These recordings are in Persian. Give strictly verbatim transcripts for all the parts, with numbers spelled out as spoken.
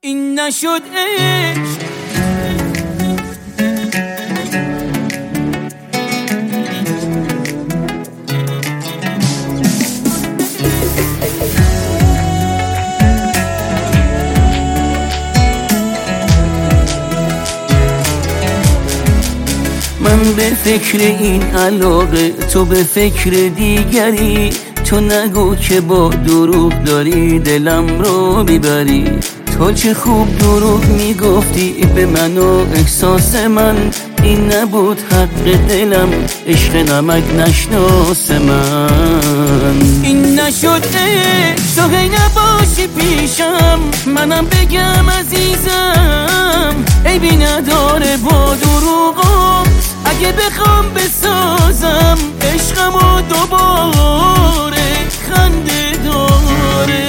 این نشد عشق. من به فکر این علاقه، تو به فکر دیگری. تو نگو که با دروغ داری دلم رو میبری. تو چه خوب دروغ میگفتی به من و احساس من. این نبود حق دلم، عشق نمک نشناس من. این نشد عشق، تو هی نباشی پیشم. منم بگم عزیزم عیبی نداره با دروغم. اگه بخوام بسازم عشقمو دوباره خنده داره.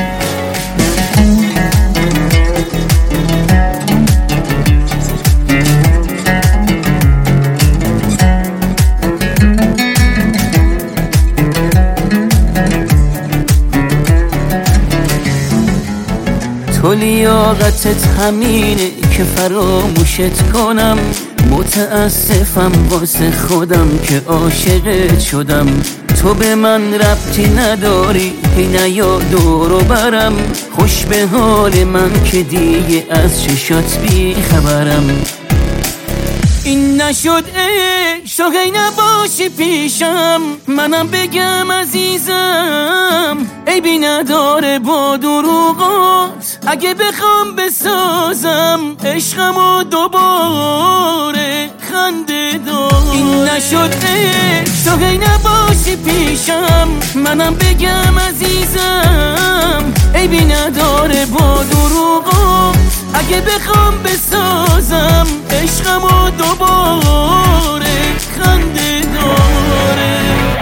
تو لیاقتت همینه که فراموشت کنم. متاسفم واسه خودم که عاشقت شدم. تو به من ربطی نداری، هی نیا دورو برم. خوش به حال من که دیگه از چشات بی خبرم. این نشد عشق، تو هی نباشی پیشم. منم بگم عزیزم عیبی نداره با دروغات. اگه بخوام بسازم عشقمو دوباره خنده داره. این نشد عشق، تو هی نباشی پیشم. منم بگم عزیزم عیبی نداره با دروغات. اگه بخوام بسازم عشقمو دوباره خنده داره.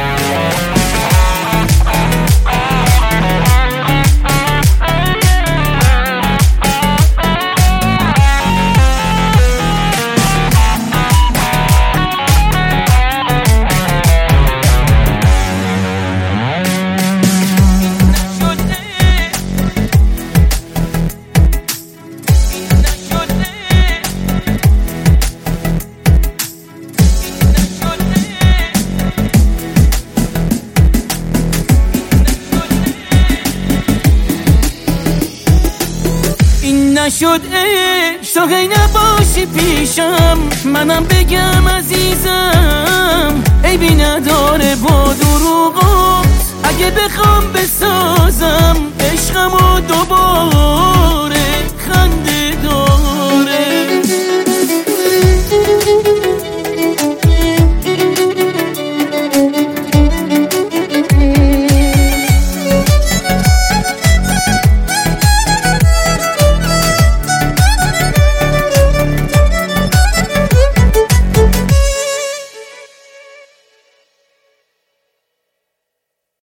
نشد عشق، تو هی نباشی پیشم. منم بگم عزیزم عیبی نداره با دروغات. اگه بخوام بسازم عشقمو دوباره خنده داره.